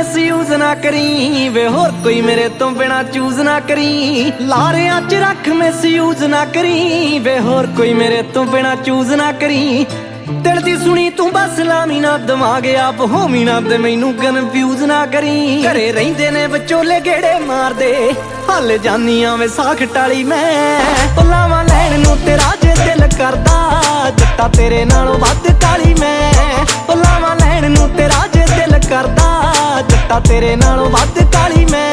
Misuse ਨਾ ਕਰੀ ਵੇ, ਹੋਰ ਕੋਈ ਮੇਰੇ ਤੋਂ ਬਿਨਾ ਚੂਜ਼ ਨਾ ਕਰੀ। ਲਾਰਿਆਂ 'ਚ ਰੱਖ ਮਿਸਯੂਜ਼ ਨਾ ਕਰੀ ਵੇ, ਹੋਰ ਕੋਈ ਮੇਰੇ ਤੋਂ ਬਿਨਾ ਚੂਜ਼ ਨਾ ਕਰੀ। ਦਿਲ ਦੀ ਸੁਣੀ ਤੂੰ ਬਸ ਲਾਵੀਂ ਨਾ, ਦਿਮਾਗ ਆਪ ਹੋਵੀਂ ਨਾ ਤੇ ਮੈਨੂੰ ਕਨਫਿਊਜ਼ ਨਾ ਕਰੀ। ਘਰੇ ਰਹਿੰਦੇ ਨੇ ਵਿਚੋਲੇ ਗੇੜੇ ਮਾਰਦੇ, ਹੱਲ ਜਾਨੀਆਂ ਵੇ ਸਾਖ ਟਾਲੀ ਮੈਂ। ਲਾਵਾਂ ਲੈਣ ਨੂੰ ਤੇਰਾ ਜੇ ਦਿਲ ਕਰਦਾ, ਜੱਟਾ ਤੇਰੇ ਨਾਲੋਂ ਵੱਧ ਕਾਲੀ ਮੈਂ। ਲਾਵਾਂ ਲੈਣ ਨੂੰ ਤੇਰਾ ਜੇ ਦਿਲ ਕਰਦਾ, ਜੱਟਾ ਤੇਰੇ ਨਾਲੋਂ ਵੱਧ ਕਾਲੀ ਮੈਂ।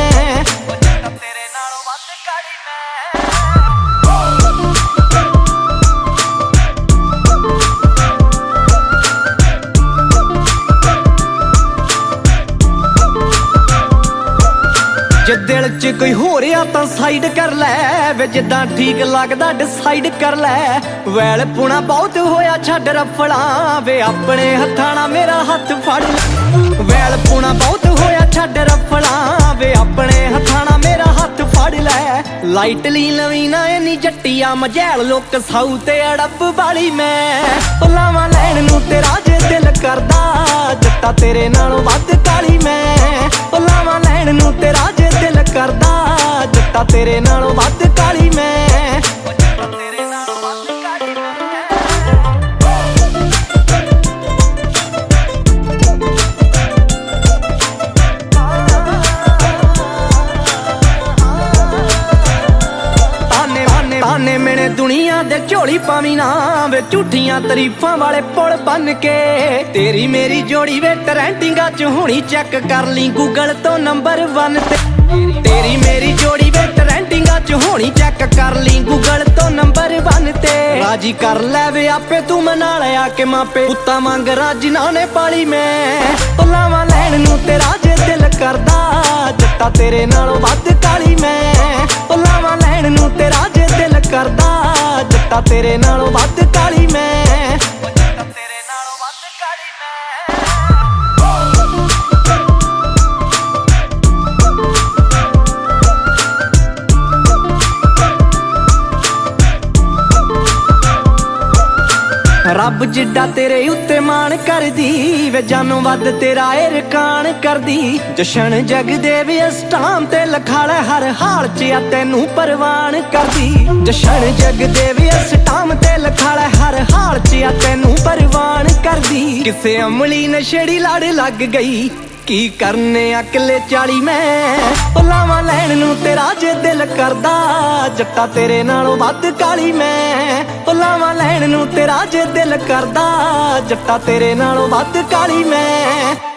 ਜੇ ਦਿਲ 'ਚ ਕੋਈ ਹੋ ਰਿਹਾ ਤਾਂ ਸਾਈਡ ਕਰ ਲੈ ਵੇ, ਜਿੱਦਾਂ ਠੀਕ ਲੱਗਦਾ ਡਿਸਾਈਡ ਕਰ ਲੈ। ਵੈਲ ਪੁਣਾ ਬਹੁਤ ਹੋਇਆ ਛੱਡ ਰਫਲਾਂ ਵੇ, ਆਪਣੇ ਹੱਥਾਂ ਨਾਲ ਮੇਰਾ ਹੱਥ ਫੜ ਲੈ। ਵੈਲ ਪੁਣਾ ਬਹੁਤ ਹੋਇਆ ਛੱਡ ਰਫਲਾਂ ਵੇ, ਆਪਣੇ ਹੱਥਾਂ ਨਾਲ ਮੇਰਾ ਹੱਥ ਫੜ ਲੈ। ਲਾਈਟਲੀ ਨਵੀਂ ਨਾ ਇੰਨੀ ਜੱਟੀਆ ਮਜੈਲ ਲੋਕ ਸਾਊ ਤੇ ਅੜਬ ਵਾਲੀ ਮੈਂ। ਲਾਵਾਂ ਲੈਣ ਨੂੰ ਤੇਰਾ ਜੇ ਦਿਲ ਕਰਦਾ, ਜੱਟਾ ਤੇਰੇ ਨਾਲੋਂ ਵੱਧ ਕਾਲੀ ਮੈਂ। ਲਾਵਾਂ ਲੈਣ ਨੂੰ ਤੇਰਾ ਜੇ ਦਿਲ ਕਰਦਾ, ਜੱਟਾ ਤੇਰੇ ਨਾਲੋਂ ਵੱਧ ਕਾਲੀ ਮੈਂ। ਤਾਨੇ ਮੇਣੇ ਦੁਨੀਆ ਦੇ ਝੋਲੀ ਪਾਵੀਂ ਨਾ ਵੇ, ਝੂਠੀਆਂ ਤਾਰੀਫਾਂ ਵਾਲੇ ਪੁਲ ਬੰਨ ਕੇ। ਤੇਰੀ ਮੇਰੀ ਜੋੜੀ ਵੇ ਟਰੈਂਡਿੰਗਾਂ 'ਚ ਹੋਣੀ, ਚੈੱਕ ਕਰ ਲਈ ਗੂਗਲ ਤੋਂ ਨੰਬਰ 1 ਤੇ। ਤੇਰੀ ਮੇਰੀ ਜੋੜੀ ਵੇ ਟਰੈਂਡਿੰਗਾਂ ਚ ਹੋਣੀ, ਚੈੱਕ ਕਰ ਲਈ ਗੂਗਲ ਤੋਂ ਨੰਬਰ 1 ਤੇ। ਰਾਜੀ ਕਰ ਲੈ ਵੇ ਆਪੇ ਤੂੰ ਮਨਾ ਲਿਆ ਕਿ ਮਾਪੇ, ਪੁੱਤਾਂ ਵਾਂਗ ਰਾਜਨਾਂ ਨੇ ਪਾਲੀ ਮੈਂ। ਲਾਵਾਂ ਲੈਣ ਨੂੰ ਤੇਰਾ ਜੇ ਦਿਲ ਕਰਦਾ, ਜੱਟਾ ਤੇਰੇ ਨਾਲੋਂ ਵੱਧ ਕਾਲੀ ਮੈਂ। ਲਾਵਾਂ ਲੈਣ ਨੂੰ ਤੇਰਾ ਜੇ ਦਿਲ ਕਰਦਾ, ਜੱਟਾ ਤੇਰੇ ਨਾਲੋਂ ਵੱਧ ਕਾਲੀ ਮੈਂ। ਰੱਬ ਜਿੱਡਾ ਤੇਰੇ ਉੱਤੇ ਮਾਣ ਕਰਦੀ ਵੇ, ਜਾਨੋਂ ਵੱਧ ਤੇਰਾ ਇਰਕਾਨ ਕਰਦੀ। ਜਸ਼ਨ ਜਗਦੇਵ ਇਸ ਟਾਮ ਤੇ ਲਖਾ ਲੈ, ਹਰ ਹਾਲ 'ਚ ਆ ਤੈਨੂੰ ਪਰਵਾਨ ਕਰਦੀ। ਜਸ਼ਨ ਜਗਦੇਵ ਇਸ ਟਾਮ ਤੇ ਲਖਾ ਲੈ, ਹਰ ਹਾਲ 'ਚ ਆ ਤੈਨੂੰ ਪਰਵਾਨ ਕਰਦੀ। ਕਿਸੇ ਅਮਲੀ ਨਸ਼ੇੜੀ ਲੜ ਲੱਗ ਗਈ, ਕੀ ਕਰਨੇ ਅਕਲੇ 40 ਮੈਂ। ਲਾਵਾਂ ਲੈਣ ਨੂੰ ਤੇਰਾ ਜੇ ਦਿਲ ਕਰਦਾ, ਜੱਟਾ ਤੇਰੇ ਨਾਲੋਂ ਵੱਧ ਕਾਲੀ ਮੈਂ। ਲਾਵਾਂ ਲੈਣ ਨੂੰ ਤੇਰਾ ਜੇ ਦਿਲ ਕਰਦਾ, ਜੱਟਾ ਤੇਰੇ ਨਾਲੋਂ ਵੱਧ ਕਾਲੀ ਮੈਂ।